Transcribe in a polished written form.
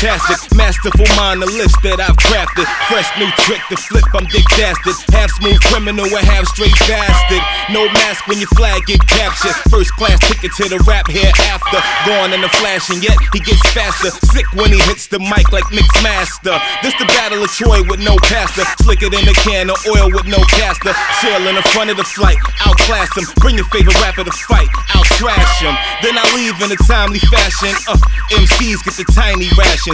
fantastic. Masterful mind, the list that I've crafted. Fresh new trick to flip, I'm Dick Dastard. Half smooth criminal and half straight bastard. No mask when your flag get captured. First class ticket to the rap hereafter. Gone in a flash and yet he gets faster. Sick when he hits the mic like Mixed Master. This the battle of Troy with no pastor. Slicker than a can of oil with no caster. Chill in the front of the flight, outclass him. Bring your favorite rapper to fight, I'll trash him. Then I leave in a timely fashion. MCs get the tiny ration.